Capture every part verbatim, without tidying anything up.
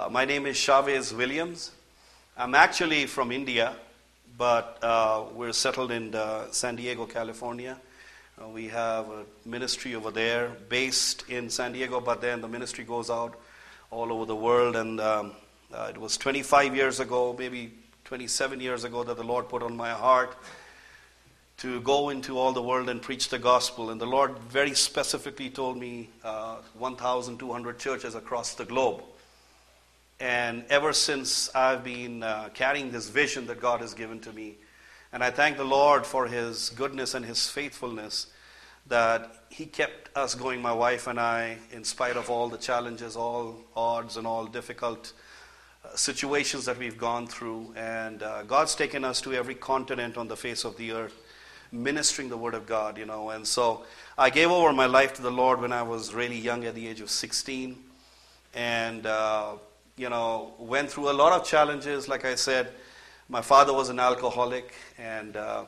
Uh, my name is Chavez Williams. I'm actually from India, but uh, we're settled in uh, San Diego, California. Uh, we have a ministry over there based in San Diego, but then the ministry goes out all over the world. And um, uh, it was twenty-five years ago, maybe twenty-seven years ago, that the Lord put on my heart to go into all the world and preach the gospel. And the Lord very specifically told me uh, one thousand two hundred churches across the globe. And ever since, I've been uh, carrying this vision that God has given to me. And I thank the Lord for His goodness and His faithfulness, that He kept us going, my wife and I, in spite of all the challenges, all odds and all difficult uh, situations that we've gone through. And uh, God's taken us to every continent on the face of the earth, ministering the Word of God, you know. And so I gave over my life to the Lord when I was really young, at the age of sixteen. And uh, you know, went through a lot of challenges. Like I said, my father was an alcoholic, and uh,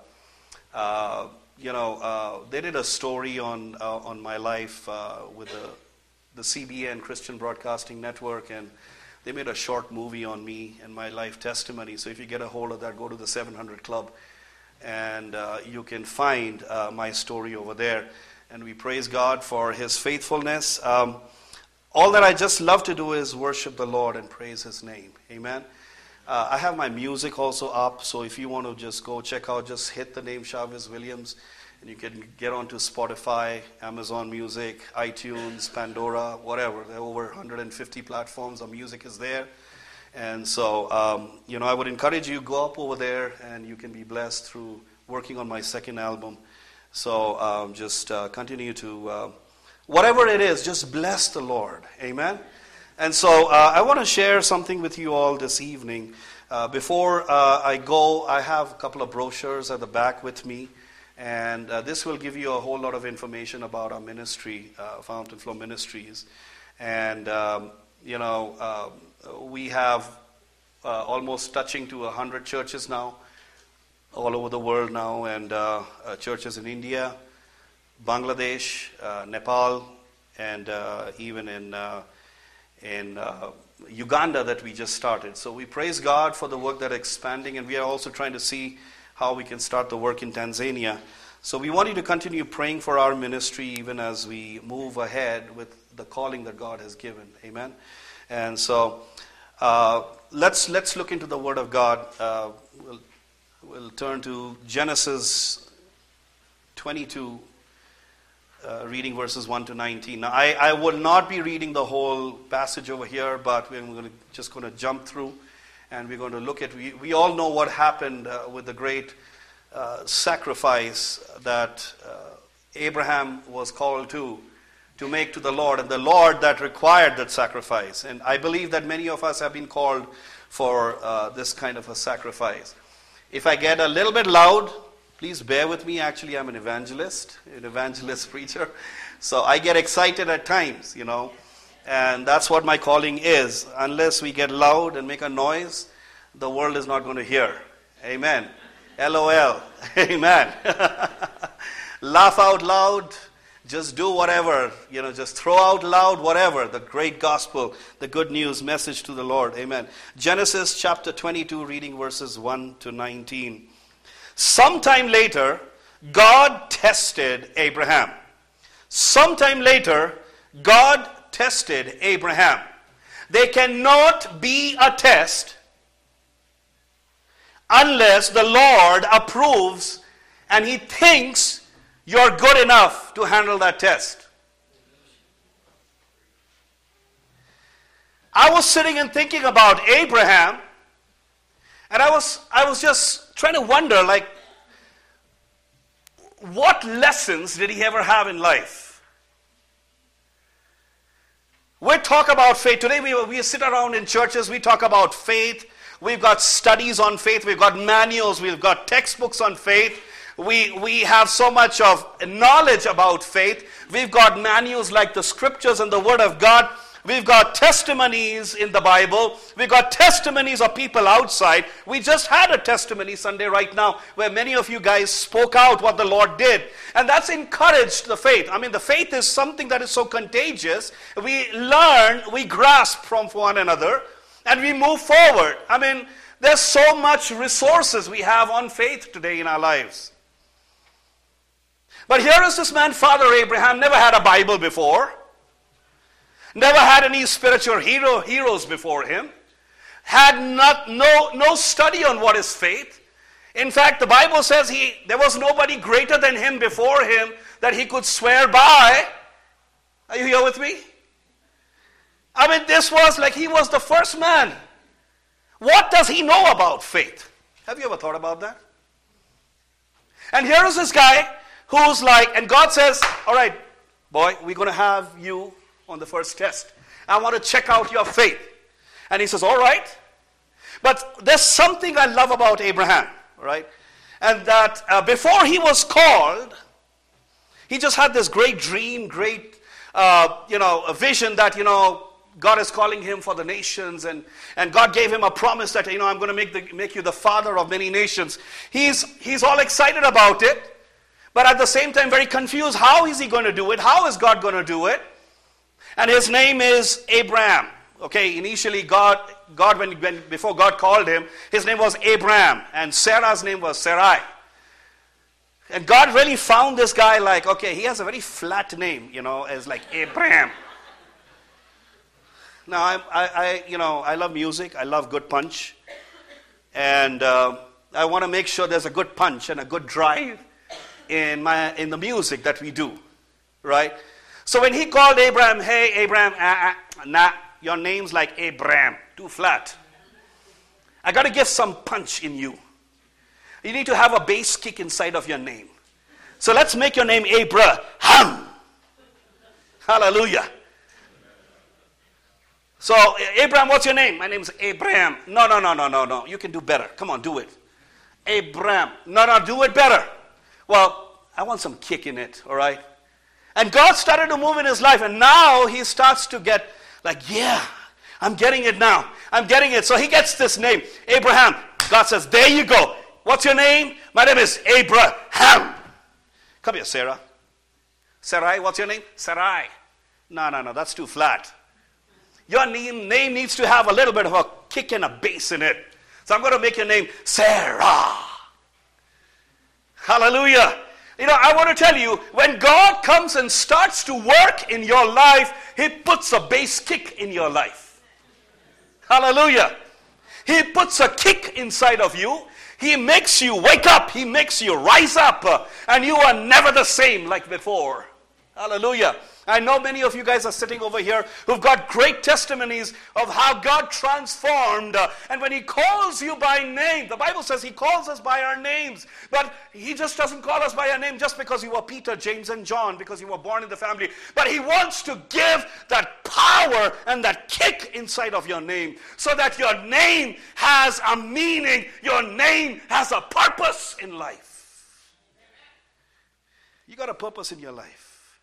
uh, you know, uh, they did a story on uh, on my life uh, with the the C B N, Christian Broadcasting Network, and they made a short movie on me and my life testimony. So if you get a hold of that, go to the seven hundred Club, and uh, you can find uh, my story over there. And we praise God for His faithfulness. Um, All that I just love to do is worship the Lord and praise His name. Amen. Uh, I have my music also up, so if you want to just go check out, just hit the name Chavez Williams, and you can get onto Spotify, Amazon Music, iTunes, Pandora, whatever. There are over one hundred fifty platforms. Our music is there. And so, um, you know, I would encourage you, go up over there, and you can be blessed through working on my second album. So um, just uh, continue to... Uh, Whatever it is, just bless the Lord. Amen? And so uh, I want to share something with you all this evening. Uh, before uh, I go, I have a couple of brochures at the back with me. And uh, this will give you a whole lot of information about our ministry, uh, Fountain Flow Ministries. And, um, you know, uh, we have uh, almost touching to one hundred churches now, all over the world now, and uh, uh, churches in India, Bangladesh, uh, Nepal, and uh, even in uh, in uh, Uganda that we just started. So we praise God for the work that is expanding, and we are also trying to see how we can start the work in Tanzania. So we want you to continue praying for our ministry even as we move ahead with the calling that God has given. Amen. And so uh, let's let's look into the Word of God. Uh, we'll, we'll turn to Genesis twenty-two. Uh, reading verses one to nineteen. Now, I, I will not be reading the whole passage over here, but we're going to, just going to jump through, and we're going to look at, we, we all know what happened uh, with the great uh, sacrifice that uh, Abraham was called to, to make to the Lord, and the Lord that required that sacrifice. And I believe that many of us have been called for uh, this kind of a sacrifice. If I get a little bit loud, please bear with me. Actually, I'm an evangelist, an evangelist preacher. So I get excited at times, you know. And that's what my calling is. Unless we get loud and make a noise, the world is not going to hear. Amen. L O L. Amen. Laugh out loud. Just do whatever. You know, just throw out loud whatever. The great gospel, the good news message to the Lord. Amen. Genesis chapter twenty-two, reading verses one to nineteen. Sometime later, God tested Abraham. Sometime later, God tested Abraham. There cannot be a test unless the Lord approves and He thinks you're good enough to handle that test. I was sitting and thinking about Abraham, and I was I was just trying to wonder, like, what lessons did he ever have in life? We talk about faith. Today we, we sit around in churches, we talk about faith. We've got studies on faith. We've got manuals. We've got textbooks on faith. We, we have so much of knowledge about faith. We've got manuals like the Scriptures and the Word of God. We've got testimonies in the Bible. We've got testimonies of people outside. We just had a testimony Sunday right now where many of you guys spoke out what the Lord did. And that's encouraged the faith. I mean, the faith is something that is so contagious. We learn, we grasp from one another. and we move forward. I mean, there's so much resources we have on faith today in our lives. But here is this man, Father Abraham, never had a Bible before, never had any spiritual hero, heroes before him, had not, no, no study on what is faith. In fact, the Bible says he there was nobody greater than him before him that he could swear by. Are you here with me? I mean, this was like he was the first man. What does he know about faith? Have you ever thought about that? And here is this guy who's like, and God says, all right, boy, we're going to have you on the first test. I want to check out your faith. And he says, all right. But there's something I love about Abraham, right? And that uh, before he was called, he just had this great dream, great, uh, you know, a vision that, you know, God is calling him for the nations, and, and God gave him a promise that, you know, I'm going to make, the, make you the father of many nations. He's, he's all excited about it, but at the same time very confused. How is he going to do it? How is God going to do it? And his name is Abraham. Okay, initially God, God when, when before God called him, his name was Abraham, and Sarah's name was Sarai. And God really found this guy like, okay, he has a very flat name, you know, as like Abraham. Now, I, I, I, you know, I love music. I love good punch, and uh, I want to make sure there's a good punch and a good drive in my in the music that we do, right? So when he called Abraham, hey, Abraham, uh, uh, nah, your name's like Abraham, too flat. I got to give some punch in you. You need to have a bass kick inside of your name. So let's make your name Abraham. Hallelujah. So, Abraham, what's your name? My name's Abraham. No, no, no, no, no, no. You can do better. Come on, do it. Abraham. No, no, do it better. Well, I want some kick in it, all right? And God started to move in his life, and now he starts to get like, yeah, I'm getting it now. I'm getting it. So he gets this name, Abraham. God says, there you go. What's your name? My name is Abraham. Come here, Sarah. Sarai, what's your name? Sarai. No, no, no, that's too flat. Your name, name needs to have a little bit of a kick and a bass in it. So I'm going to make your name Sarah. Hallelujah. You know, I want to tell you, when God comes and starts to work in your life, he puts a bass kick in your life. Hallelujah. He puts a kick inside of you. He makes you wake up. He makes you rise up. Uh, and you are never the same like before. Hallelujah. I know many of you guys are sitting over here who've got great testimonies of how God transformed. Uh, and when he calls you by name, the Bible says he calls us by our names. But he just doesn't call us by our name just because you were Peter, James, and John, because you were born in the family. But he wants to give that power and that kick inside of your name so that your name has a meaning. Your name has a purpose in life. You got a purpose in your life.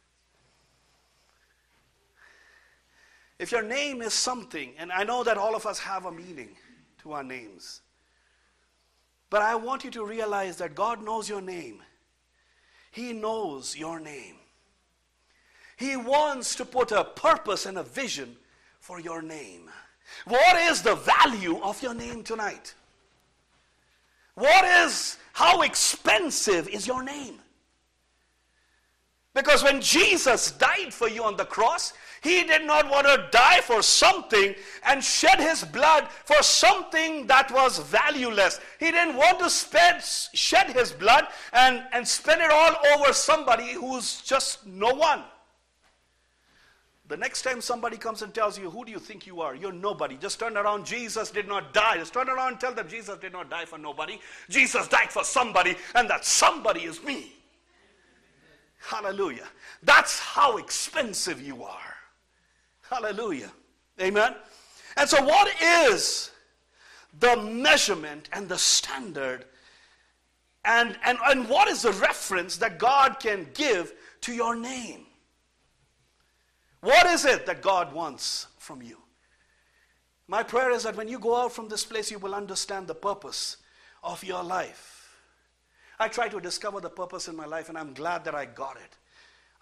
If your name is something, and I know that all of us have a meaning to our names, but I want you to realize that God knows your name. He knows your name. He wants to put a purpose and a vision for your name. What is the value of your name tonight? What is, how expensive is your name? Because when Jesus died for you on the cross, he did not want to die for something and shed his blood for something that was valueless. He didn't want to spend, shed his blood and, and spend it all over somebody who's just no one. The next time somebody comes and tells you, who do you think you are? You're nobody. Just turn around. Jesus did not die. Just turn around and tell them Jesus did not die for nobody. Jesus died for somebody, and that somebody is me. Hallelujah. That's how expensive you are. Hallelujah. Amen. And so what is the measurement and the standard, and, and, and what is the reference that God can give to your name? What is it that God wants from you? My prayer is that when you go out from this place, you will understand the purpose of your life. I tried to discover the purpose in my life, and I'm glad that I got it.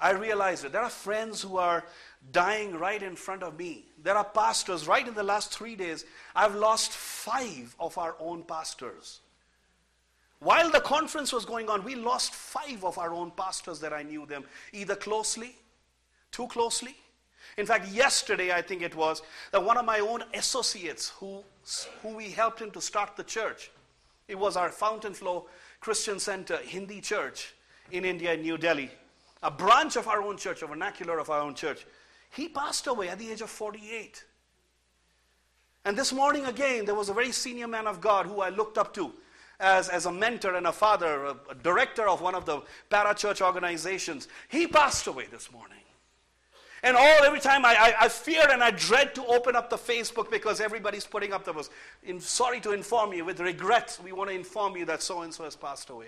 I realized it. There are friends who are dying right in front of me. There are pastors. Right in the last three days, I've lost five of our own pastors. While the conference was going on, we lost five of our own pastors that I knew them, either closely, too closely. In fact, yesterday, I think it was, that one of my own associates who, who we helped him to start the church. It was our Fountain Flow Christian Center Hindi church in India, in New Delhi. A branch of our own church, a vernacular of our own church. He passed away at the age of forty-eight. And this morning again, there was a very senior man of God who I looked up to as, as a mentor and a father, a, a director of one of the para-church organizations. He passed away this morning. And all, every time I, I, I fear and I dread to open up the Facebook because everybody's putting up the post. In, sorry to inform you, with regret, we want to inform you that so-and-so has passed away.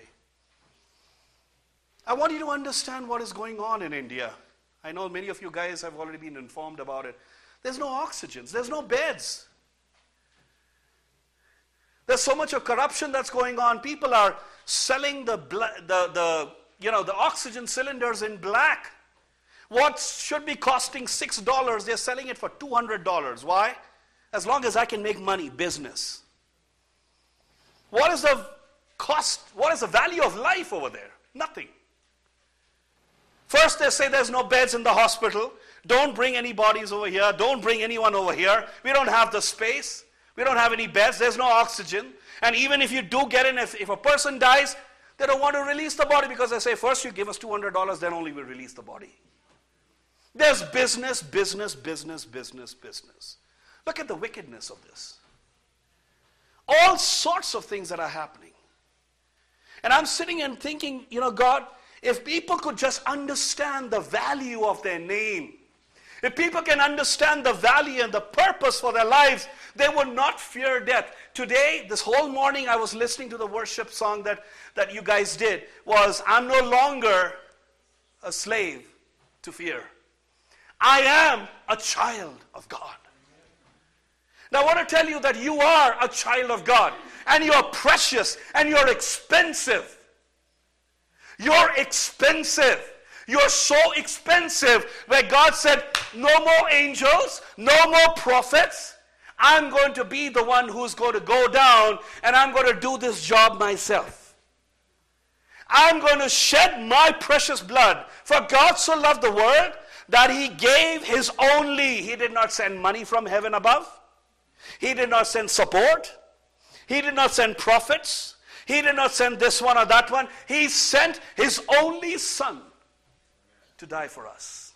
I want you to understand what is going on in India. I know many of you guys have already been informed about it. There's no oxygen. There's no beds. There's so much of corruption that's going on. People are selling the, the, the, you know, the oxygen cylinders in black. What should be costing six dollars, they're selling it for two hundred dollars. Why? As long as I can make money, business. What is the cost? What is the value of life over there? Nothing. First they say there's no beds in the hospital. Don't bring any bodies over here. Don't bring anyone over here. We don't have the space. We don't have any beds. There's no oxygen. And even if you do get in, if, if a person dies, they don't want to release the body because they say, first you give us two hundred dollars, then only we'll release the body. There's business, business, business, business, business. Look at the wickedness of this. All sorts of things that are happening. And I'm sitting and thinking, you know, God, if people could just understand the value of their name, if people can understand the value and the purpose for their lives, they would not fear death. Today, this whole morning, I was listening to the worship song that, that you guys did, was, I'm no longer a slave to fear. I am a child of God. Now, I want to tell you that you are a child of God, and you're precious, and you're expensive. You're expensive. You're so expensive where God said, no more angels, no more prophets. I'm going to be the one who's going to go down and I'm going to do this job myself. I'm going to shed my precious blood. For God so loved the world that he gave his only. He did not send money from heaven above. He did not send support. He did not send prophets. He did not send this one or that one. He sent his only son to die for us.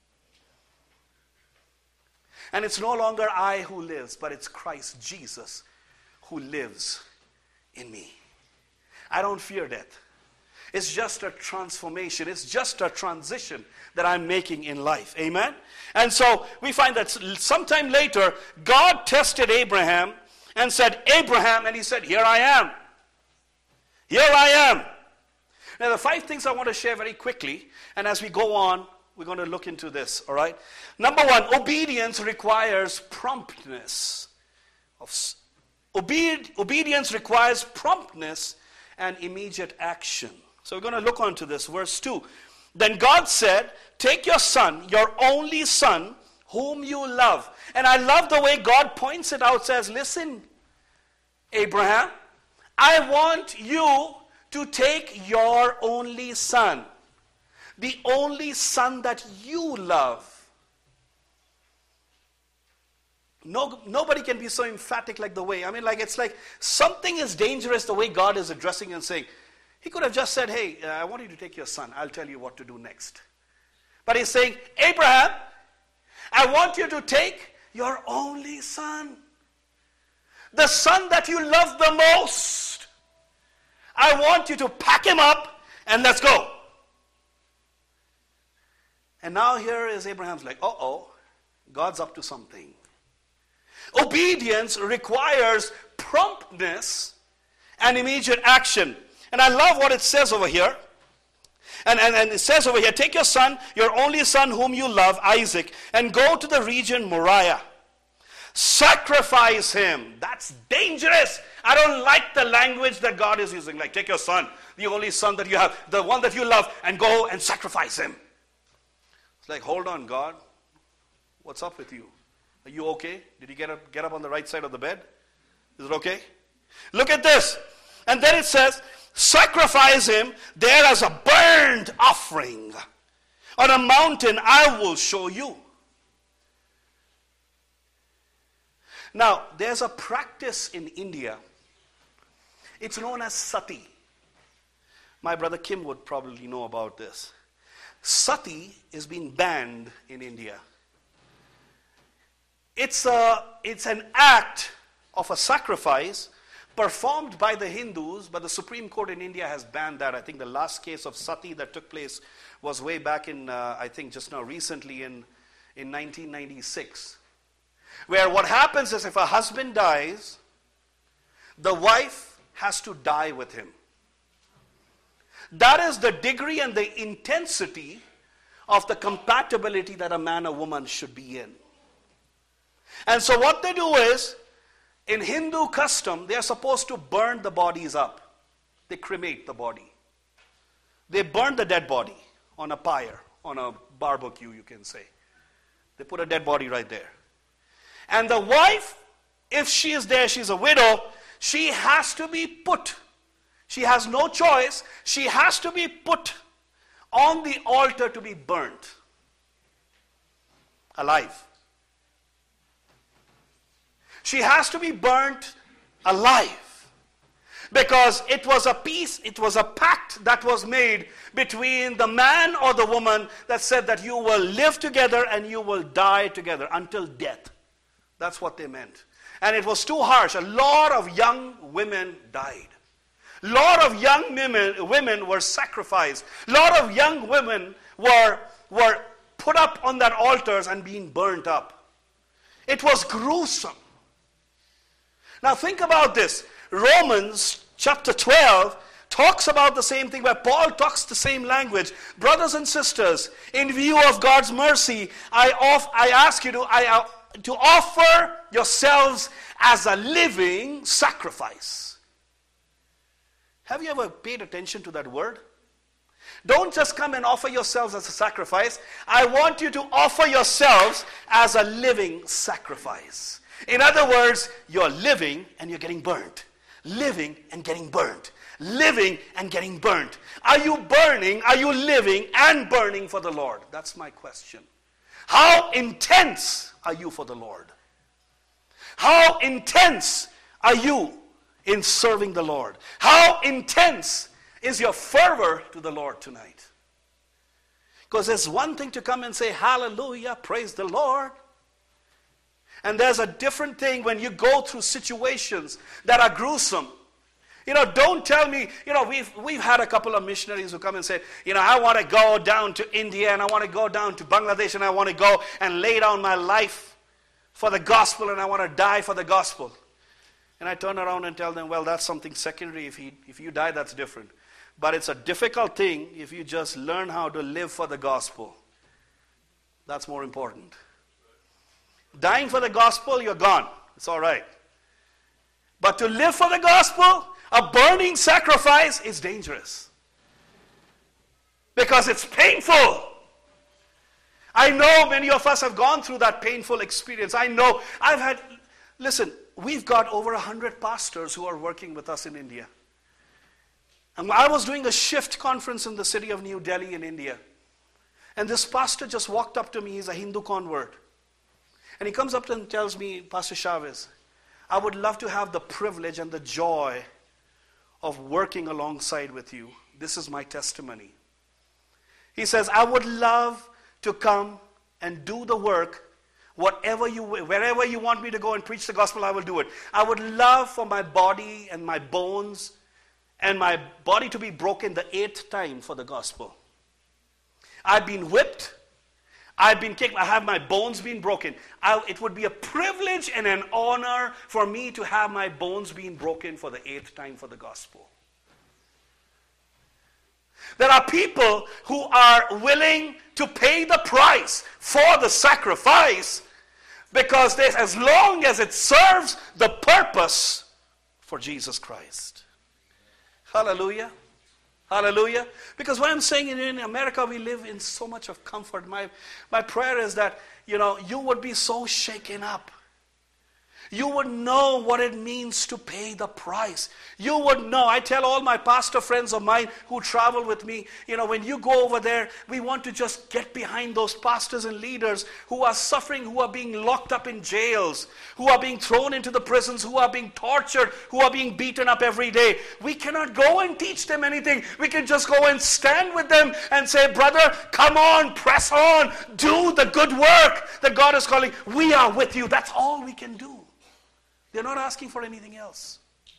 And it's no longer I who lives, but it's Christ Jesus who lives in me. I don't fear death. It's just a transformation. It's just a transition that I'm making in life. Amen? And so we find that sometime later, God tested Abraham and said, Abraham, and he said, here I am. Here I am. Now, the five things I want to share very quickly, and as we go on, we're going to look into this, all right? Number one, obedience requires promptness. Obe- obedience requires promptness and immediate action. So we're going to look on to this, verse two. Then God said, take your son, your only son, whom you love. And I love the way God points it out, says, listen, Abraham, I want you to take your only son, the only son that you love. No, nobody can be so emphatic like the way, I mean, like it's like something is dangerous the way God is addressing and saying. He could have just said, hey, uh, I want you to take your son. I'll tell you what to do next. But he's saying, Abraham, I want you to take your only son, the son that you love the most. I want you to pack him up and let's go. And now here is Abraham's like, uh-oh, God's up to something. Obedience requires promptness and immediate action. And I love what it says over here. And, and, and it says over here, take your son, your only son whom you love, Isaac, and go to the region Moriah. Sacrifice him. That's dangerous. I don't like the language that God is using. Like, take your son, the only son that you have, the one that you love, and go and sacrifice him. It's like, hold on, God. What's up with you? Are you okay? Did you get up, get up on the right side of the bed? Is it okay? Look at this. And then it says, sacrifice him there as a burnt offering. On a mountain I will show you. Now, there's a practice in India. It's known as sati. My brother Kim would probably know about this. Sati is being banned in India. It's, a, it's an act of a sacrifice performed by the Hindus, but the Supreme Court in India has banned that. I think the last case of sati that took place was way back in, uh, I think just now recently in, in nineteen ninety-six. Where what happens is if a husband dies, the wife has to die with him. That is the degree and the intensity of the compatibility that a man or woman should be in. And so what they do is, in Hindu custom, they are supposed to burn the bodies up. They cremate the body. They burn the dead body on a pyre, on a barbecue, you can say. They put a dead body right there. And the wife, if she is there, she's a widow, she has to be put. She has no choice. She has to be put on the altar to be burnt alive. She has to be burnt alive because it was a peace, it was a pact that was made between the man or the woman that said that you will live together and you will die together until death. That's what they meant. And it was too harsh. A lot of young women died. A lot of young women, women were sacrificed. A lot of young women were, were put up on that altars and being burnt up. It was gruesome. Now think about this. Romans chapter twelve talks about the same thing where Paul talks the same language. Brothers and sisters, in view of God's mercy, I, off, I ask you to, I, uh, to offer yourselves as a living sacrifice. Have you ever paid attention to that word? Don't just come and offer yourselves as a sacrifice. I want you to offer yourselves as a living sacrifice. In other words, you're living and you're getting burnt. Living and getting burnt. Living and getting burnt. Are you burning? Are you living and burning for the Lord? That's my question. How intense are you for the Lord? How intense are you in serving the Lord? How intense is your fervor to the Lord tonight? Because there's one thing to come and say, hallelujah, praise the Lord. And there's a different thing when you go through situations that are gruesome. You know, don't tell me, you know, we've, we've had a couple of missionaries who come and say, you know, I want to go down to India and I want to go down to Bangladesh and I want to go and lay down my life for the gospel and I want to die for the gospel. And I turn around and tell them, well, that's something secondary. If, he, if you die, that's different. But it's a difficult thing if you just learn how to live for the gospel. That's more important. Dying for the gospel, you're gone. It's all right. But to live for the gospel, a burning sacrifice is dangerous. Because it's painful. I know many of us have gone through that painful experience. I know. I've had, listen, we've got over one hundred pastors who are working with us in India. And I was doing a shift conference in the city of New Delhi in India. And this pastor just walked up to me. He's a Hindu convert. And he comes up and tells me, Pastor Chavez, I would love to have the privilege and the joy of working alongside with you. This is my testimony. He says, I would love to come and do the work, whatever you, wherever you want me to go and preach the gospel, I will do it. I would love for my body and my bones and my body to be broken the eighth time for the gospel. I've been whipped. I've been kicked. I have my bones been broken. I, it would be a privilege and an honor for me to have my bones being broken for the eighth time for the gospel. There are people who are willing to pay the price for the sacrifice because they, as long as it serves the purpose for Jesus Christ. Hallelujah. Hallelujah. Because what I'm saying, in America, we live in so much of comfort. My, my prayer is that, you know, you would be so shaken up. You would know what it means to pay the price. You would know. I tell all my pastor friends of mine who travel with me, you know, when you go over there, we want to just get behind those pastors and leaders who are suffering, who are being locked up in jails, who are being thrown into the prisons, who are being tortured, who are being beaten up every day. We cannot go and teach them anything. We can just go and stand with them and say, brother, come on, press on, do the good work that God is calling. We are with you. That's all we can do. They're not asking for anything else.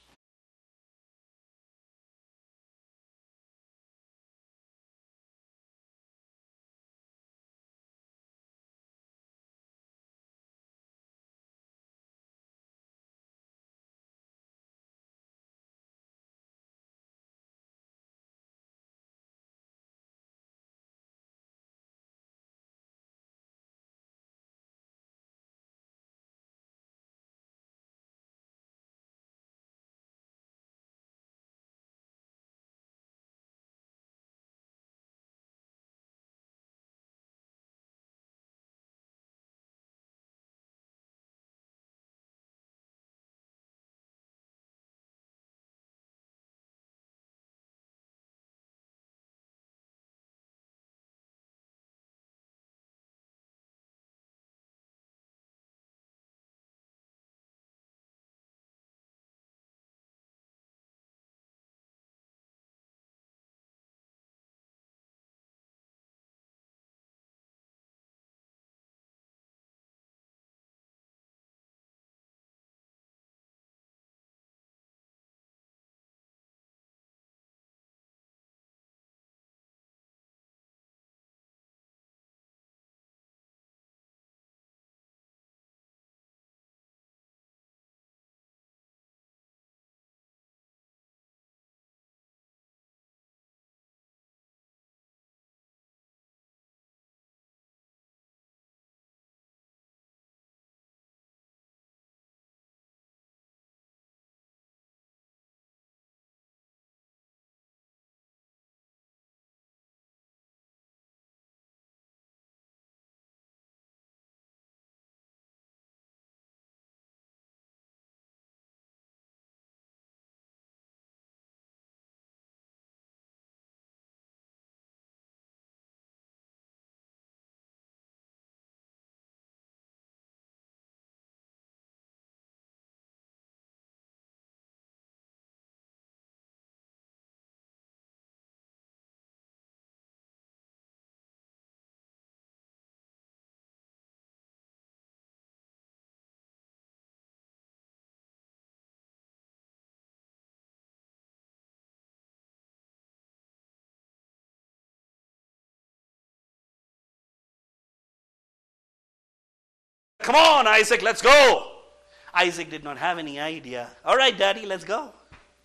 Come on, Isaac, let's go. Isaac did not have any idea. All right, Daddy, let's go.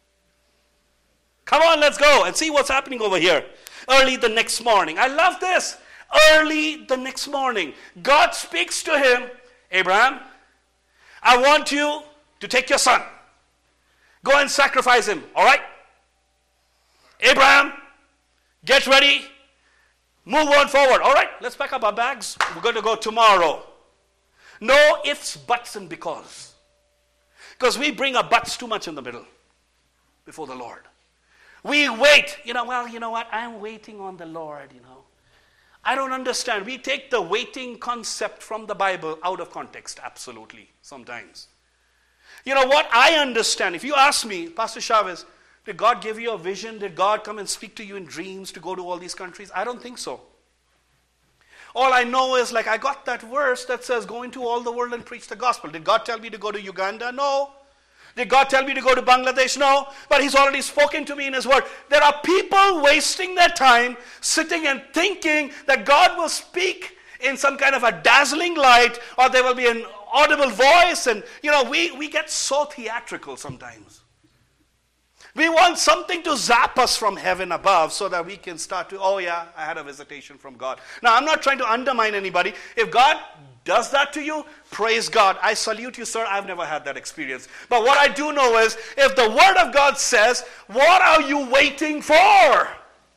Come on, let's go and see what's happening over here. Early the next morning. I love this. Early the next morning. God speaks to him. Abraham, I want you to take your son. Go and sacrifice him. All right? Abraham, get ready. Move on forward. All right, let's pack up our bags. We're going to go tomorrow. No ifs, buts, and because. Because we bring our buts too much in the middle before the Lord. We wait. You know, well, you know what? I'm waiting on the Lord, you know. I don't understand. We take the waiting concept from the Bible out of context, absolutely, sometimes. You know what? I understand. If you ask me, Pastor Chavez, did God give you a vision? Did God come and speak to you in dreams to go to all these countries? I don't think so. All I know is, like, I got that verse that says, go into all the world and preach the gospel. Did God tell me to go to Uganda? No. Did God tell me to go to Bangladesh? No. But he's already spoken to me in his word. There are people wasting their time sitting and thinking that God will speak in some kind of a dazzling light, or there will be an audible voice. And, you know, we, we get so theatrical sometimes. We want something to zap us from heaven above so that we can start to, oh yeah, I had a visitation from God. Now, I'm not trying to undermine anybody. If God does that to you, praise God. I salute you, sir. I've never had that experience. But what I do know is, if the Word of God says, what are you waiting for?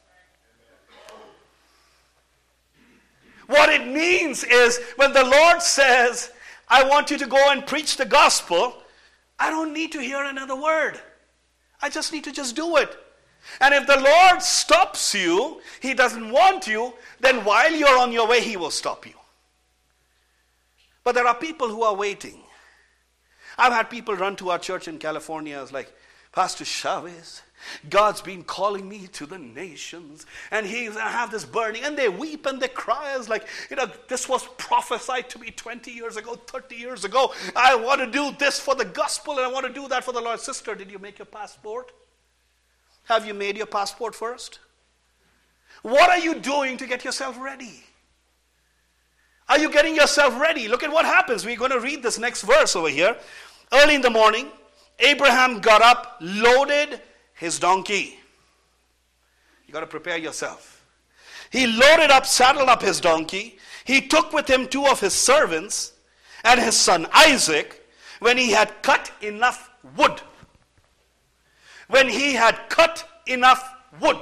What it means is, when the Lord says, I want you to go and preach the gospel, I don't need to hear another word. I just need to just do it. And if the Lord stops you, He doesn't want you, then while you're on your way, He will stop you. But there are people who are waiting. I've had people run to our church in California. It's like, Pastor Chavez, God's been calling me to the nations, and He's I have this burning, and they weep and they cry. It's like, you know, this was prophesied to me twenty years ago, thirty years ago. I want to do this for the gospel, and I want to do that for the Lord. Sister, did you make your passport? Have you made your passport first? What are you doing to get yourself ready? Are you getting yourself ready? Look at what happens. We're going to read this next verse over here. Early in the morning, Abraham got up, loaded his donkey. You got to prepare yourself. He loaded up, saddled up his donkey. He took with him two of his servants and his son Isaac. When he had cut enough wood. When he had cut enough wood.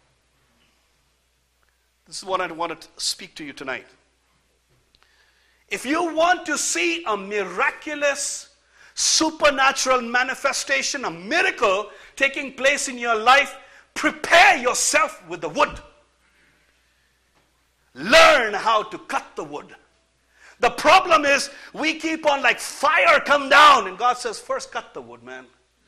This is what I want to speak to you tonight. If you want to see a miraculous, supernatural manifestation, a miracle taking place in your life, prepare yourself with the wood. Learn how to cut the wood. The problem is, we keep on like fire come down, and God says, first cut the wood, man.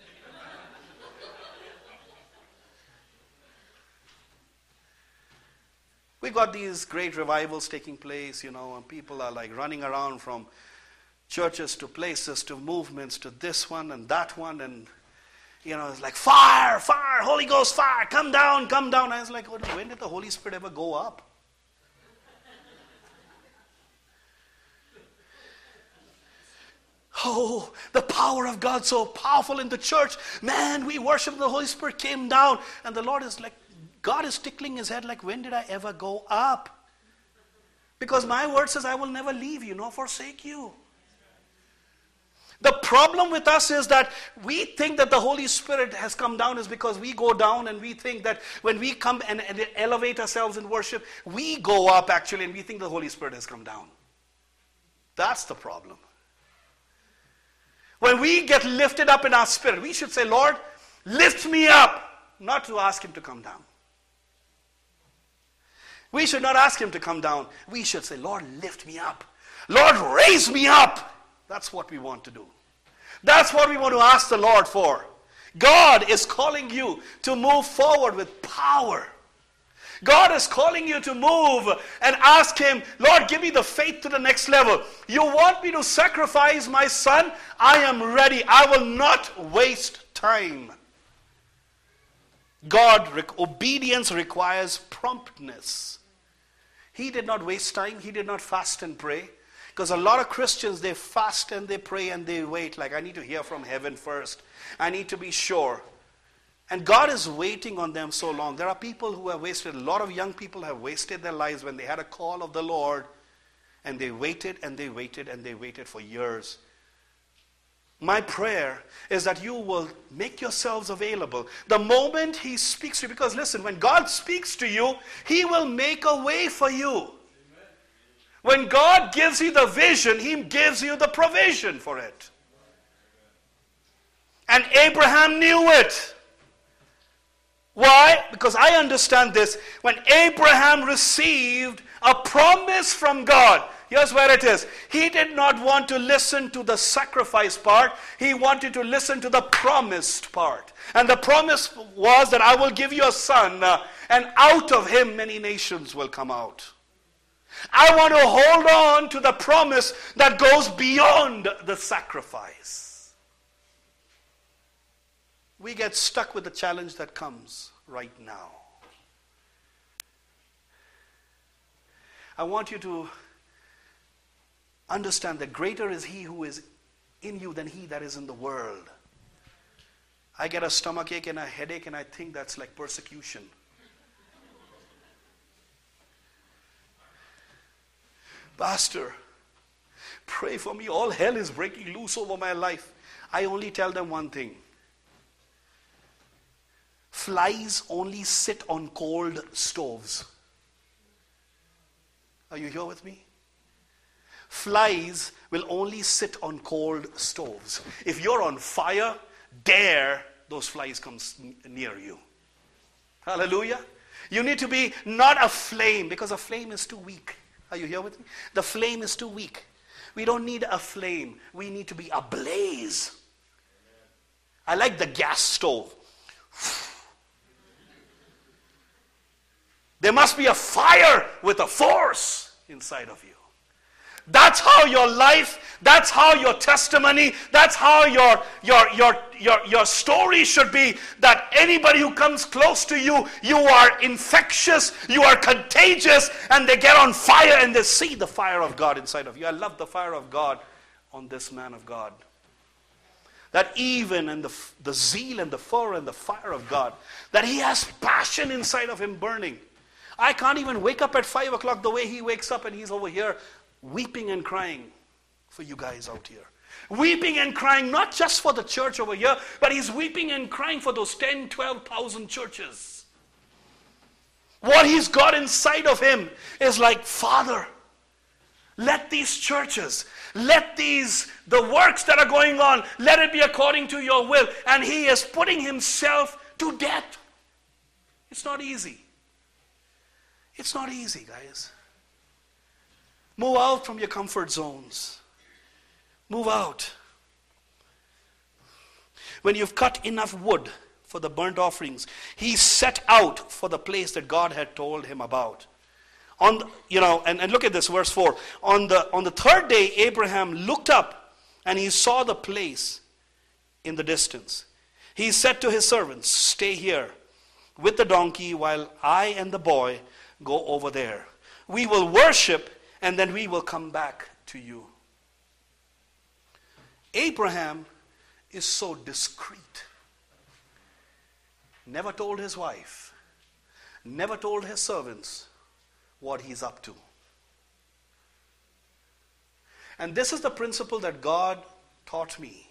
We got these great revivals taking place, you know, and people are like running around from churches to places to movements to this one and that one, and you know, it's like fire, fire, Holy Ghost fire, come down, come down. I was like, when did the Holy Spirit ever go up? Oh, the power of God so powerful in the church. Man, we worship, the Holy Spirit came down, and the Lord is like, God is tickling his head like, when did I ever go up? Because my word says, I will never leave you nor forsake you. The problem with us is that we think that the Holy Spirit has come down is because we go down, and we think that when we come and, and elevate ourselves in worship, we go up actually, and we think the Holy Spirit has come down. That's the problem. When we get lifted up in our spirit, we should say, Lord, lift me up, not to ask Him to come down. We should not ask Him to come down. We should say, Lord, lift me up. Lord, raise me up. That's what we want to do. That's what we want to ask the Lord for. God is calling you to move forward with power. God is calling you to move and ask Him, Lord, give me the faith to the next level. You want me to sacrifice my son? I am ready. I will not waste time. God, obedience requires promptness. He did not waste time. He did not fast and pray. Because a lot of Christians, they fast and they pray and they wait. Like, I need to hear from heaven first. I need to be sure. And God is waiting on them so long. There are people who have wasted, a lot of young people have wasted their lives when they had a call of the Lord. And they waited and they waited and they waited for years. My prayer is that you will make yourselves available. The moment He speaks to you, because listen, when God speaks to you, He will make a way for you. Amen. When God gives you the vision, He gives you the provision for it. And Abraham knew it. Why? Because I understand this. When Abraham received a promise from God, here's where it is. He did not want to listen to the sacrifice part. He wanted to listen to the promised part. And the promise was that I will give you a son, uh, and out of him many nations will come out. I want to hold on to the promise that goes beyond the sacrifice. We get stuck with the challenge that comes right now. I want you to understand that greater is He who is in you than he that is in the world. I get a stomachache and a headache, and I think that's like persecution. Pastor, pray for me. All hell is breaking loose over my life. I only tell them one thing. Flies only sit on cold stoves. Are you here with me? Flies will only sit on cold stoves. If you're on fire, dare those flies come near you. Hallelujah. You need to be not a flame, because a flame is too weak. Are you here with me? The flame is too weak. We don't need a flame. We need to be a blaze. I like the gas stove. There must be a fire with a force inside of you. That's how your life, that's how your testimony, that's how your, your, your, your, your story should be. That anybody who comes close to you, you are infectious, you are contagious, and they get on fire and they see the fire of God inside of you. I love the fire of God on this man of God. That even in the, the zeal and the fervor and the fire of God, that he has passion inside of him burning. I can't even wake up at five o'clock the way he wakes up, and he's over here weeping and crying for you guys out here. Weeping and crying not just for the church over here, but he's weeping and crying for those ten, twelve thousand churches. What he's got inside of him is like, Father, let these churches, let these, the works that are going on, let it be according to your will. And he is putting himself to death. It's not easy. It's not easy, guys. Move out from your comfort zones. Move out. When you've cut enough wood for the burnt offerings, he set out for the place that God had told him about. On the, you know, and, and look at this, verse four. On the on the third day, Abraham looked up and he saw the place in the distance. He said to his servants, "Stay here with the donkey while I and the boy go over there. We will worship and then we will come back to you." Abraham is so discreet. Never told his wife, never told his servants what he's up to. And this is the principle that God taught me.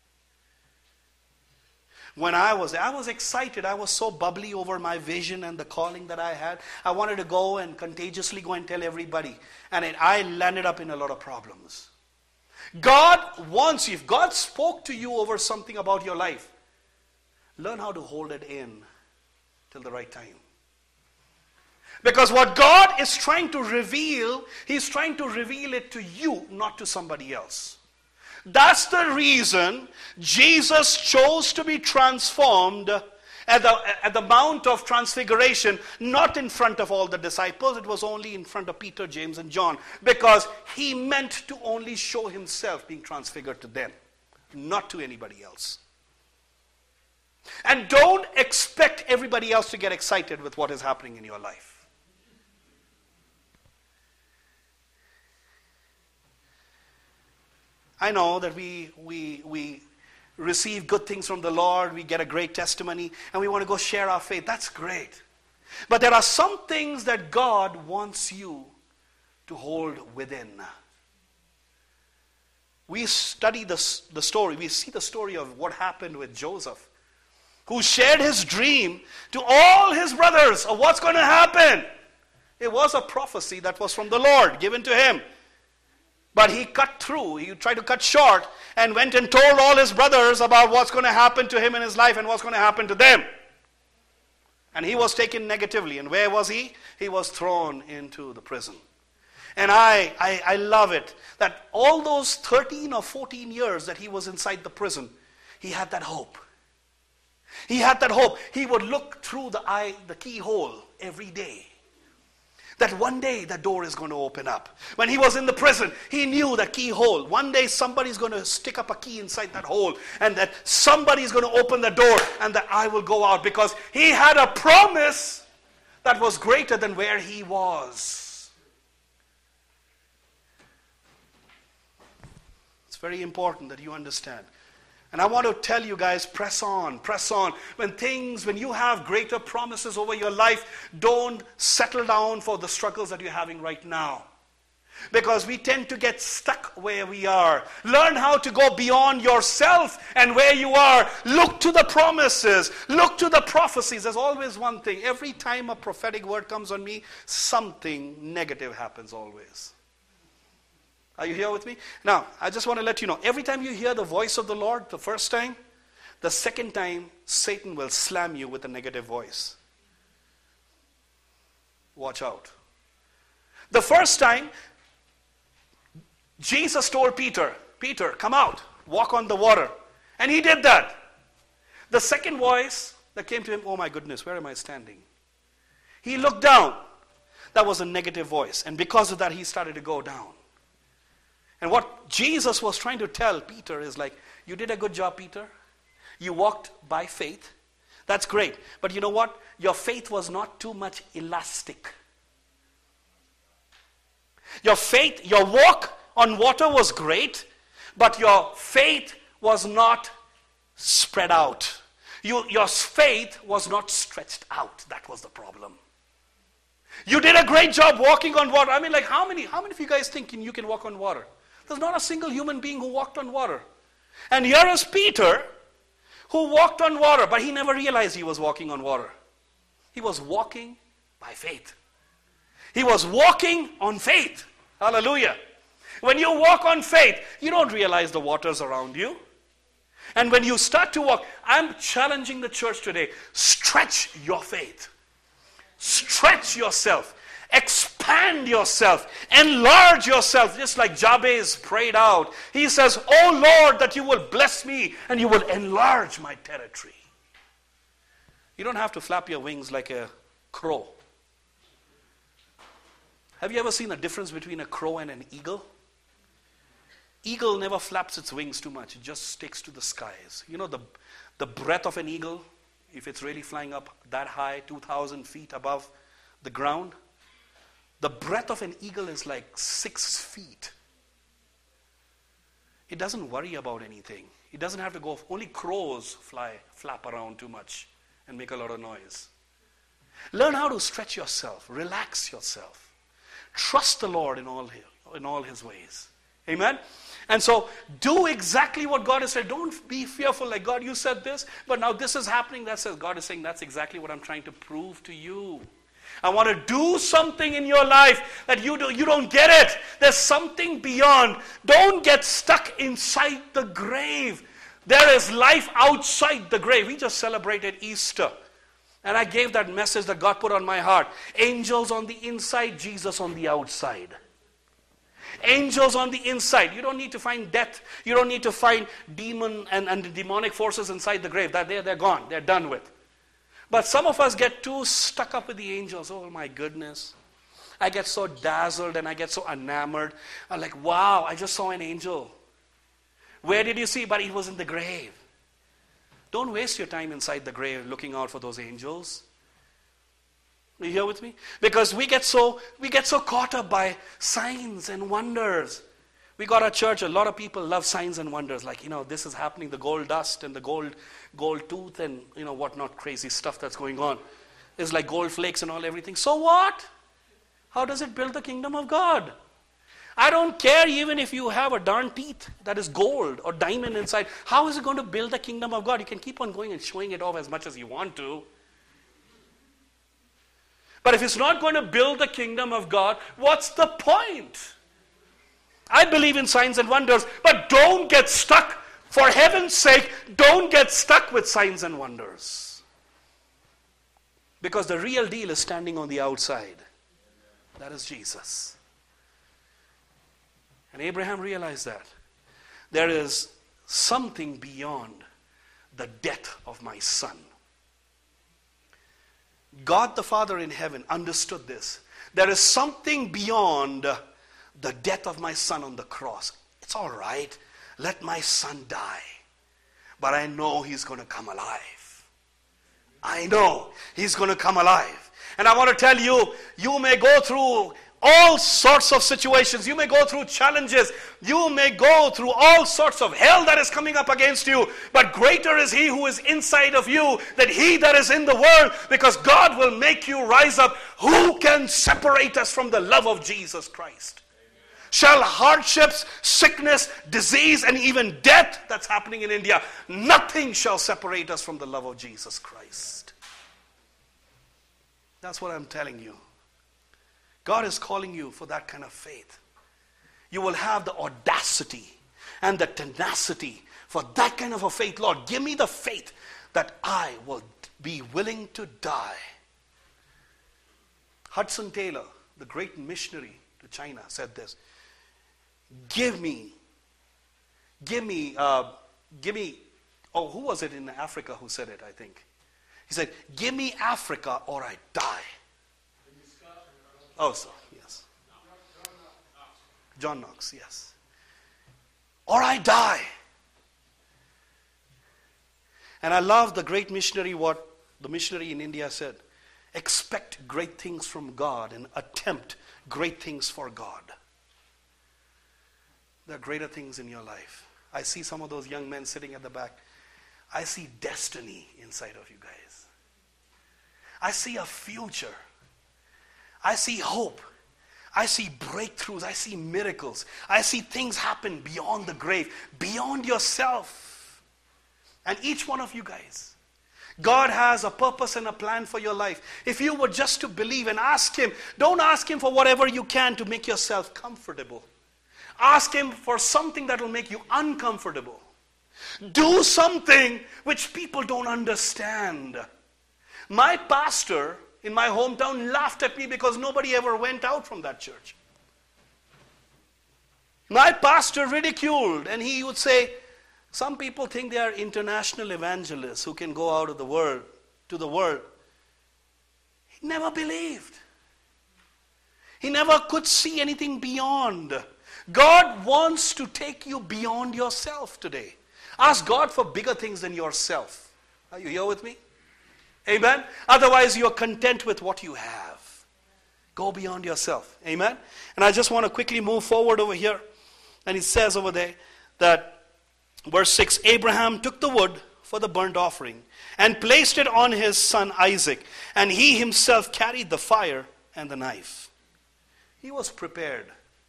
When I was I was excited. I was so bubbly over my vision and the calling that I had. I wanted to go and contagiously go and tell everybody. And it, I landed up in a lot of problems. God wants you. If God spoke to you over something about your life, learn how to hold it in till the right time. Because what God is trying to reveal, He's trying to reveal it to you, not to somebody else. That's the reason Jesus chose to be transformed at the, at the Mount of Transfiguration, not in front of all the disciples. It was only in front of Peter, James, and John, because he meant to only show himself being transfigured to them, not to anybody else. And don't expect everybody else to get excited with what is happening in your life. I know that we we we receive good things from the Lord, we get a great testimony, and we want to go share our faith. That's great. But there are some things that God wants you to hold within. We study the, the story, we see the story of what happened with Joseph, who shared his dream to all his brothers of what's going to happen. It was a prophecy that was from the Lord, given to him. But he cut through, he tried to cut short, and went and told all his brothers about what's going to happen to him in his life and what's going to happen to them. And he was taken negatively. And where was he? He was thrown into the prison. And I, I, I love it that all those thirteen or fourteen years that he was inside the prison, he had that hope. He had that hope. He would look through the eye, the keyhole every day. That one day the door is going to open up. When he was in the prison, he knew that keyhole. One day somebody's going to stick up a key inside that hole, and that somebody's going to open the door, and that I will go out, because he had a promise that was greater than where he was. It's very important that you understand. And I want to tell you guys, press on, press on. When things, when you have greater promises over your life, don't settle down for the struggles that you're having right now. Because we tend to get stuck where we are. Learn how to go beyond yourself and where you are. Look to the promises. Look to the prophecies. There's always one thing. Every time a prophetic word comes on me, something negative happens always. Are you here with me? Now, I just want to let you know, every time you hear the voice of the Lord, the first time, the second time, Satan will slam you with a negative voice. Watch out. The first time, Jesus told Peter, Peter, come out, walk on the water. And he did that. The second voice that came to him, oh my goodness, where am I standing? He looked down. That was a negative voice. And because of that, he started to go down. And what Jesus was trying to tell Peter is like, you did a good job, Peter. You walked by faith. That's great. But you know what? Your faith was not too much elastic. Your faith, your walk on water was great, but your faith was not spread out. You, your faith was not stretched out. That was the problem. You did a great job walking on water. I mean, like how many, how many of you guys think you can walk on water? There's not a single human being who walked on water. And here is Peter, who walked on water, but he never realized he was walking on water. He was walking by faith. He was walking on faith. Hallelujah. When you walk on faith, you don't realize the waters around you. And when you start to walk, I'm challenging the church today, stretch your faith. Stretch yourself. Expand yourself. Enlarge yourself. Just like Jabez prayed out. He says, oh Lord, that you will bless me and you will enlarge my territory. You don't have to flap your wings like a crow. Have you ever seen a difference between a crow and an eagle? Eagle never flaps its wings too much. It just sticks to the skies. You know the, the breadth of an eagle, if it's really flying up that high, two thousand feet above the ground, the breadth of an eagle is like six feet. It doesn't worry about anything. It doesn't have to go. Only crows fly, flap around too much and make a lot of noise. Learn how to stretch yourself. Relax yourself. Trust the Lord in all his, in all his ways. Amen? And so do exactly what God has said. Don't be fearful like, God, you said this, but now this is happening. That says, God is saying, that's exactly what I'm trying to prove to you. I want to do something in your life that you, do, you don't get it. There's something beyond. Don't get stuck inside the grave. There is life outside the grave. We just celebrated Easter. And I gave that message that God put on my heart. Angels on the inside, Jesus on the outside. Angels on the inside. You don't need to find death. You don't need to find demon and, and demonic forces inside the grave. They're, they're gone. They're done with. But some of us get too stuck up with the angels. Oh my goodness. I get so dazzled and I get so enamored. I'm like, wow, I just saw an angel. Where did you see? But he was in the grave. Don't waste your time inside the grave looking out for those angels. Are you here with me? Because we get so we get so caught up by signs and wonders. We got a church, a lot of people love signs and wonders. Like, you know, this is happening, the gold dust and the gold gold tooth and, you know, whatnot crazy stuff that's going on. It's like gold flakes and all everything. So what? How does it build the kingdom of God? I don't care even if you have a darn teeth that is gold or diamond inside. How is it going to build the kingdom of God? You can keep on going and showing it off as much as you want to. But if it's not going to build the kingdom of God, what's the point? I believe in signs and wonders, but don't get stuck. For heaven's sake, don't get stuck with signs and wonders. Because the real deal is standing on the outside. That is Jesus. And Abraham realized that. There is something beyond the death of my son. God the Father in heaven understood this. There is something beyond the death of my son on the cross. It's all right. Let my son die. But I know he's going to come alive. I know he's going to come alive. And I want to tell you, you may go through all sorts of situations. You may go through challenges. You may go through all sorts of hell that is coming up against you. But greater is he who is inside of you than he that is in the world, because God will make you rise up. Who can separate us from the love of Jesus Christ? Shall hardships, sickness, disease, and even death that's happening in India, nothing shall separate us from the love of Jesus Christ. That's what I'm telling you. God is calling you for that kind of faith. You will have the audacity and the tenacity for that kind of a faith. Lord, give me the faith that I will be willing to die. Hudson Taylor, the great missionary to China, said this. Give me, give me, uh, give me, oh, who was it in Africa who said it, I think? He said, give me Africa or I die. Oh, so, yes. John Knox, yes. Or I die. And I love the great missionary, what the missionary in India said. Expect great things from God and attempt great things for God. There are greater things in your life. I see some of those young men sitting at the back. I see destiny inside of you guys. I see a future. I see hope. I see breakthroughs. I see miracles. I see things happen beyond the grave, beyond yourself. And each one of you guys, God has a purpose and a plan for your life. If you were just to believe and ask Him, don't ask Him for whatever you can to make yourself comfortable. Ask Him for something that will make you uncomfortable. Do something which people don't understand. My pastor in my hometown laughed at me because nobody ever went out from that church. My pastor ridiculed, and he would say, some people think they are international evangelists who can go out of the world to the world. He never believed. He never could see anything beyond. God wants to take you beyond yourself today. Ask God for bigger things than yourself. Are you here with me? Amen? Otherwise, you're content with what you have. Go beyond yourself. Amen? And I just want to quickly move forward over here. And it says over there that, verse six, Abraham took the wood for the burnt offering and placed it on his son Isaac. And he himself carried the fire and the knife. He was prepared.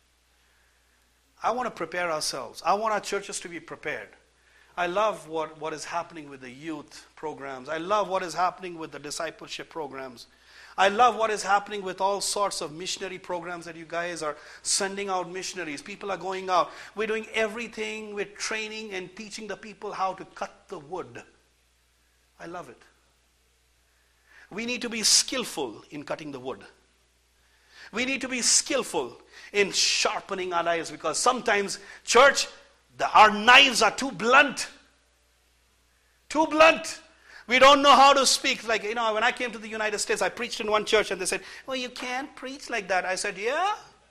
I want to prepare ourselves. I want our churches to be prepared. I love what, what is happening with the youth programs. I love what is happening with the discipleship programs. I love what is happening with all sorts of missionary programs that you guys are sending out missionaries. People are going out. We're doing everything with training and teaching the people how to cut the wood. I love it. We need to be skillful in cutting the wood. We need to be skillful in sharpening our knives, because sometimes, church, the, our knives are too blunt. Too blunt. We don't know how to speak. Like, you know, when I came to the United States, I preached in one church and they said, well, you can't preach like that. I said, yeah.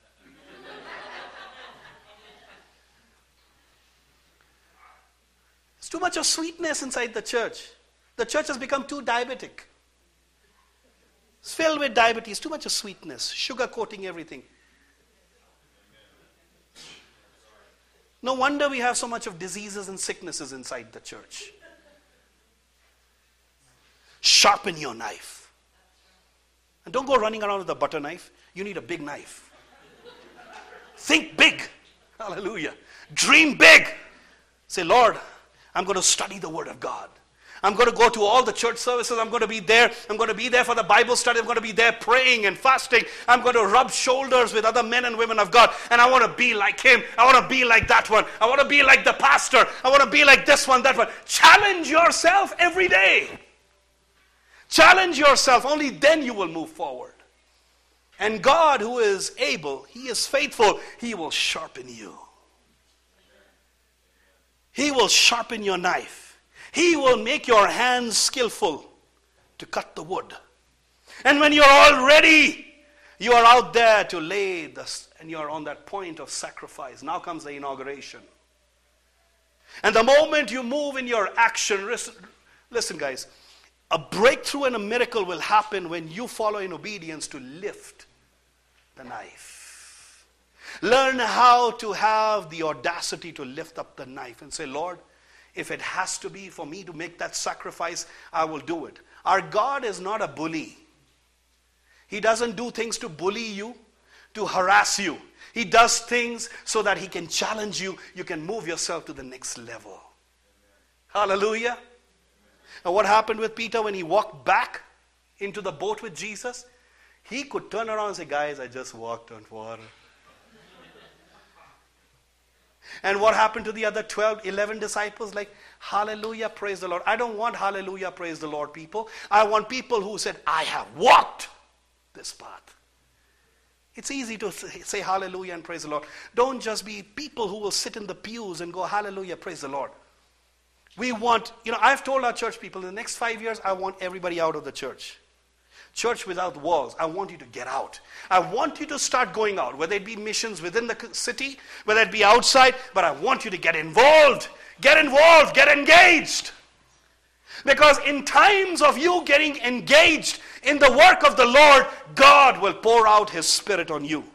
There's too much of sweetness inside the church. The church has become too diabetic. It's filled with diabetes, too much of sweetness, sugar coating everything. No wonder we have so much of diseases and sicknesses inside the church. Sharpen your knife. And don't go running around with a butter knife. You need a big knife. Think big. Hallelujah. Dream big. Say, Lord, I'm going to study the Word of God. I'm going to go to all the church services. I'm going to be there. I'm going to be there for the Bible study. I'm going to be there praying and fasting. I'm going to rub shoulders with other men and women of God. And I want to be like him. I want to be like that one. I want to be like the pastor. I want to be like this one, that one. Challenge yourself every day. Challenge yourself. Only then you will move forward. And God, who is able, He is faithful. He will sharpen you. He will sharpen your knife. He will make your hands skillful to cut the wood. And when you're all ready, you are out there to lay this, and you're on that point of sacrifice. Now comes the inauguration. And the moment you move in your action, listen, listen guys, a breakthrough and a miracle will happen when you follow in obedience to lift the knife. Learn how to have the audacity to lift up the knife and say, Lord, if it has to be for me to make that sacrifice, I will do it. Our God is not a bully. He doesn't do things to bully you, to harass you. He does things so that he can challenge you. You can move yourself to the next level. Hallelujah. Now what happened with Peter when he walked back into the boat with Jesus? He could turn around and say, guys, I just walked on water. And what happened to the other twelve, eleven disciples? Like, hallelujah, praise the Lord. I don't want hallelujah, praise the Lord people. I want people who said, I have walked this path. It's easy to say hallelujah and praise the Lord. Don't just be people who will sit in the pews and go hallelujah, praise the Lord. We want, you know, I've told our church people, in the next five years, I want everybody out of the church. Church without walls. I want you to get out. I want you to start going out, whether it be missions within the city, whether it be outside, but I want you to get involved. Get involved. Get engaged. Because in times of you getting engaged in the work of the Lord, God will pour out His Spirit on you.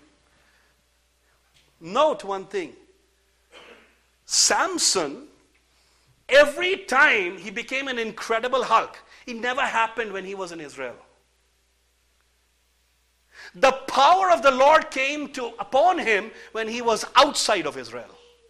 Note one thing. Samson, every time he became an incredible Hulk, it never happened when he was in Israel. The power of the Lord came to upon him when he was outside of Israel.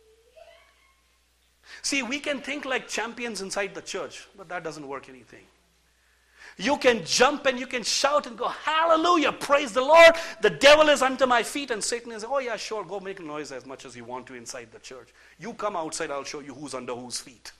See, we can think like champions inside the church, but that doesn't work anything. You can jump and you can shout and go, hallelujah, praise the Lord. The devil is under my feet, and Satan is, oh yeah, sure, go make noise as much as you want to inside the church. You come outside, I'll show you who's under whose feet.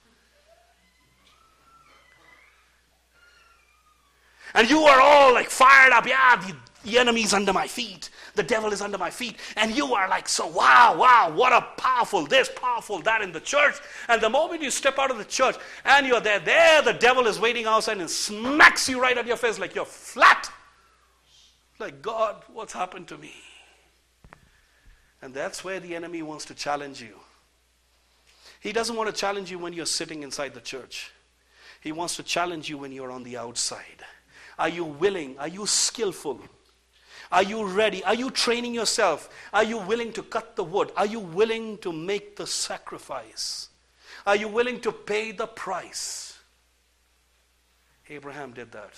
And you are all like fired up. Yeah, the, the enemy is under my feet. The devil is under my feet. And you are like, so wow, wow, what a powerful this, powerful that in the church. And the moment you step out of the church and you're there, there the devil is waiting outside and smacks you right at your face like you're flat. Like, God, what's happened to me? And that's where the enemy wants to challenge you. He doesn't want to challenge you when you're sitting inside the church. He wants to challenge you when you're on the outside. Are you willing? Are you skillful? Are you ready? Are you training yourself? Are you willing to cut the wood? Are you willing to make the sacrifice? Are you willing to pay the price? Abraham did that.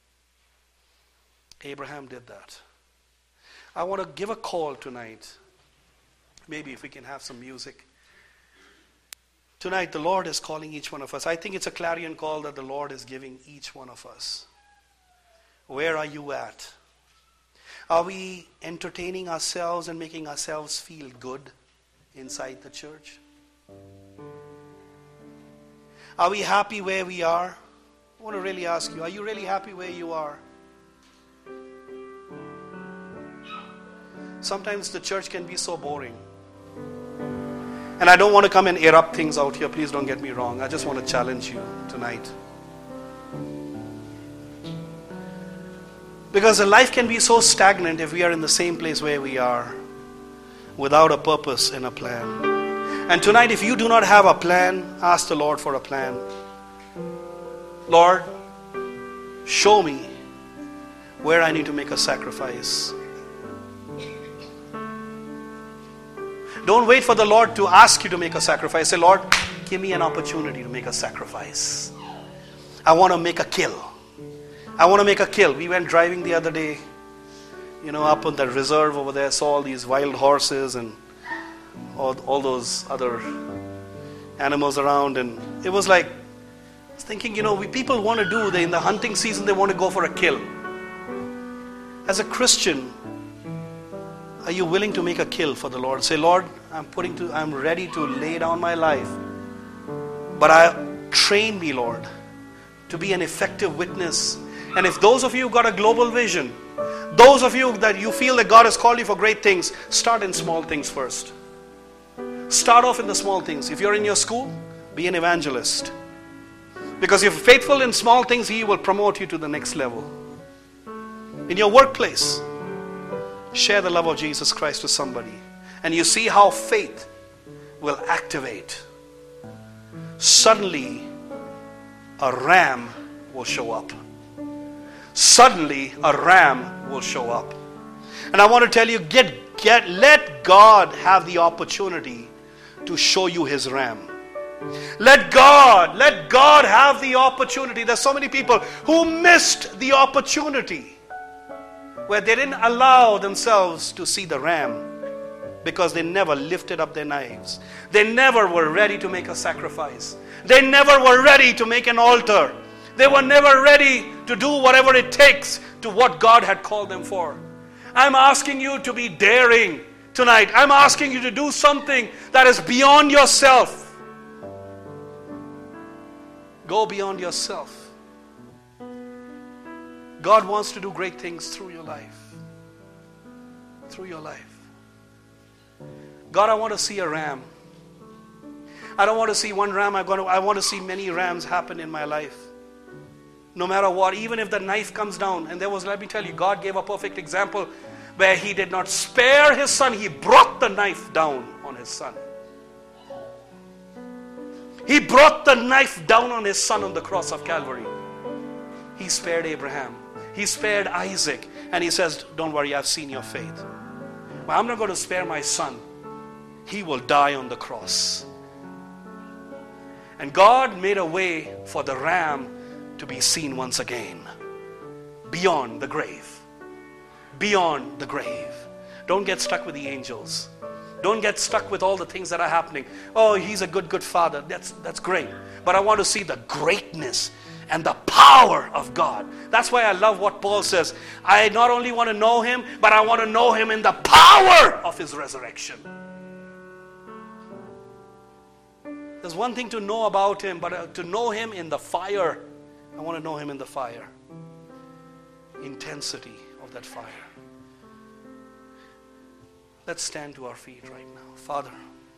Abraham did that. I want to give a call tonight. Maybe if we can have some music. Tonight the Lord is calling each one of us. I think it's a clarion call that the Lord is giving each one of us. Where are you at? Are we entertaining ourselves and making ourselves feel good inside the church? Are we happy where we are? I want to really ask you, are you really happy where you are? Sometimes the church can be so boring. And I don't want to come and erupt things out here. Please don't get me wrong. I just want to challenge you tonight. Because the life can be so stagnant if we are in the same place where we are without a purpose and a plan. And tonight, if you do not have a plan, ask the Lord for a plan. Lord, show me where I need to make a sacrifice. Don't wait for the Lord to ask you to make a sacrifice. Say, Lord, give me an opportunity to make a sacrifice. I want to make a kill. I want to make a kill. We went driving the other day, you know, up on the reserve over there, saw all these wild horses and all, all those other animals around. And it was like, I was thinking, you know, we, people want to do, they, in the hunting season, they want to go for a kill. As a Christian, are you willing to make a kill for the Lord? Say, Lord, I'm putting to, I'm ready to lay down my life. But I train me, Lord, to be an effective witness. And if those of you who got a global vision, those of you that you feel that God has called you for great things, start in small things first. Start off in the small things. If you're in your school, be an evangelist. Because if you're faithful in small things, He will promote you to the next level. In your workplace, share the love of Jesus Christ with somebody. And you see how faith will activate. Suddenly, a ram will show up. Suddenly, a ram will show up. And I want to tell you, get, get, let God have the opportunity to show you His ram. Let God, let God have the opportunity. There's so many people who missed the opportunity where they didn't allow themselves to see the ram. because they never lifted up their knives. They never were ready to make a sacrifice. They never were ready to make an altar. They were never ready to do whatever it takes to what God had called them for. I'm asking you to be daring tonight. I'm asking you to do something that is beyond yourself. Go beyond yourself. God wants to do great things through your life. Through your life. God, I want to see a ram. I don't want to see one ram. I'm going to, I want to see many rams happen in my life. No matter what, even if the knife comes down. And there was, let me tell you, God gave a perfect example where He did not spare His son. He brought the knife down on His son. He brought the knife down on His son on the cross of Calvary. He spared Abraham. He spared Isaac. And He says, don't worry, I've seen your faith. Well, I'm not going to spare my son. He will die on the cross. And God made a way for the ram to be seen once again. Beyond the grave. Beyond the grave. Don't get stuck with the angels. Don't get stuck with all the things that are happening. Oh, He's a good, good Father. That's, that's great. But I want to see the greatness and the power of God. That's why I love what Paul says. I not only want to know Him, but I want to know Him in the power of His resurrection. There's one thing to know about Him, but uh, to know Him in the fire. I want to know Him in the fire. Intensity of that fire. Let's stand to our feet right now. Father,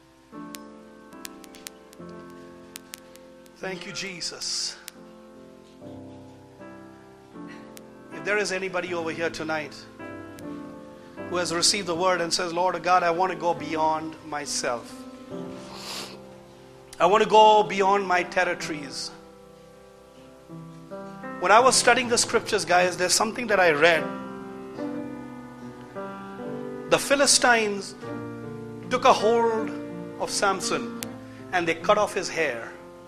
thank you, Jesus. If there is anybody over here tonight who has received the word and says, Lord God, I want to go beyond myself. I want to go beyond my territories. When I was studying the scriptures, guys, there's something that I read. The Philistines took a hold of Samson and they cut off his hair.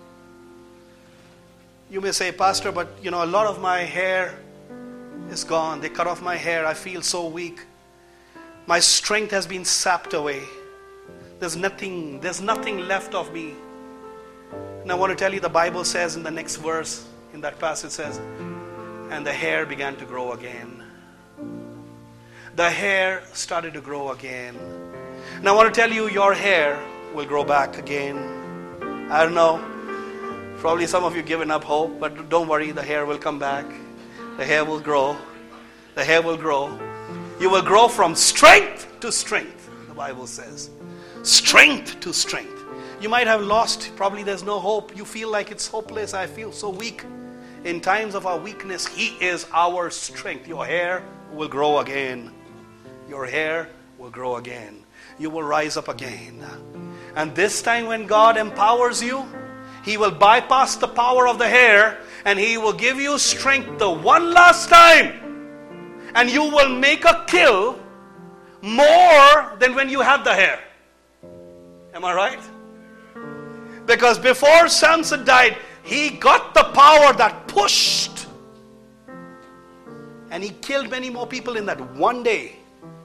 You may say, Pastor, but you know, a lot of my hair is gone. They cut off my hair. I feel so weak. My strength has been sapped away. There's nothing, there's nothing left of me. And I want to tell you, the Bible says in the next verse, in that passage says, and the hair began to grow again. The hair started to grow again. And I want to tell you, your hair will grow back again. I don't know. Probably some of you given up hope, but don't worry, the hair will come back. The hair will grow. The hair will grow. You will grow from strength to strength, the Bible says. Strength to strength. You might have lost, probably there's no hope. You feel like it's hopeless. I feel so weak. In times of our weakness, He is our strength. Your hair will grow again. Your hair will grow again. You will rise up again. And this time when God empowers you, He will bypass the power of the hair and He will give you strength the one last time. And you will make a kill more than when you had the hair. Am I right? Because before Samson died, he got the power that pushed. And he killed many more people in that one day.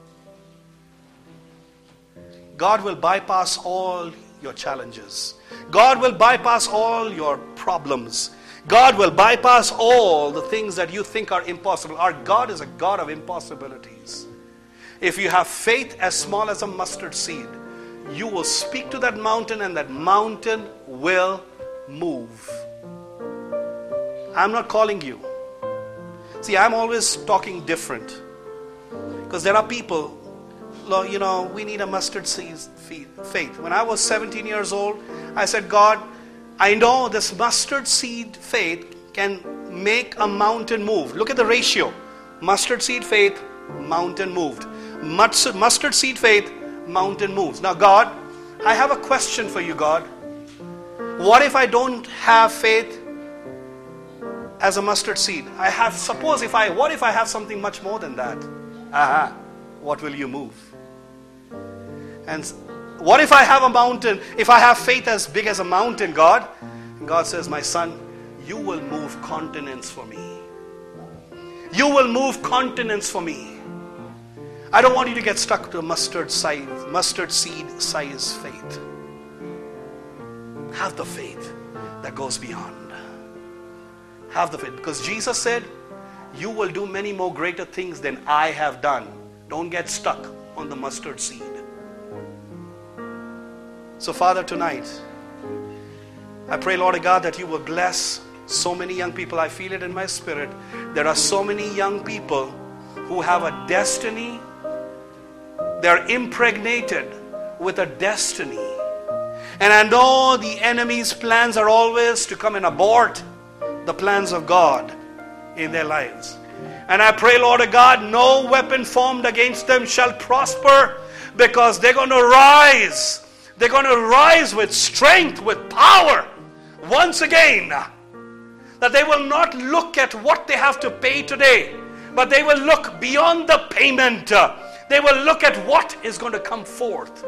God will bypass all your challenges. God will bypass all your problems. God will bypass all the things that you think are impossible. Our God is a God of impossibilities. If you have faith as small as a mustard seed, you will speak to that mountain and that mountain will move. I'm not calling you. See, I'm always talking different. Because there are people, you know, we need a mustard seed faith. When I was seventeen years old, I said, God, I know this mustard seed faith can make a mountain move. Look at the ratio. Mustard seed faith, mountain moved. Mustard seed faith, mountain moves. Now, God, I have a question for you, God. What if I don't have faith as a mustard seed? I have, suppose if I, what if I have something much more than that? Aha, what will you move? And what if I have a mountain, if I have faith as big as a mountain, God? And God says, my son, you will move continents for me. You will move continents for me. I don't want you to get stuck to a mustard size, mustard seed size faith. Have the faith that goes beyond. Have the faith. Because Jesus said, you will do many more greater things than I have done. Don't get stuck on the mustard seed. So Father, tonight, I pray, Lord God, that you will bless so many young people. I feel it in my spirit. There are so many young people who have a destiny. They're impregnated with a destiny. And I know the enemy's plans are always to come and abort the plans of God in their lives. And I pray, Lord God, no weapon formed against them shall prosper, because they're going to rise. They're going to rise with strength, with power, once again. That they will not look at what they have to pay today, but they will look beyond the payment. They will look at what is going to come forth.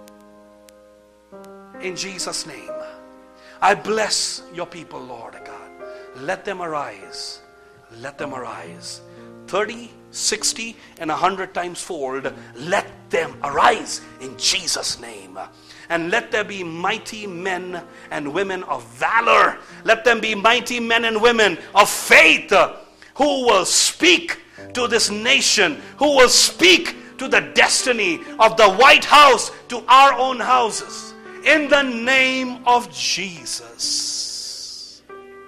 In Jesus' name, I bless your people, Lord God. Let them arise. Let them arise. thirty, sixty, and one hundred times fold. Let them arise in Jesus' name. And let there be mighty men and women of valor. Let them be mighty men and women of faith who will speak to this nation, who will speak to the destiny of the White House, to our own houses. In the name of Jesus,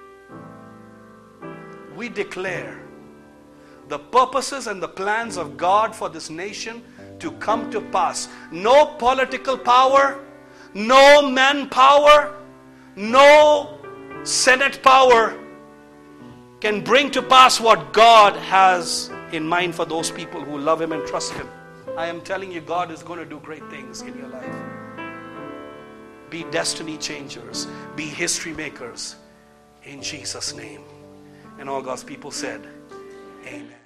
we declare the purposes and the plans of God for this nation to come to pass. No political power, no manpower, no Senate power can bring to pass what God has in mind for those people who love Him and trust Him. I am telling you, God is going to do great things in your life. Be destiny changers. Be history makers. In Jesus' name. And all God's people said, amen.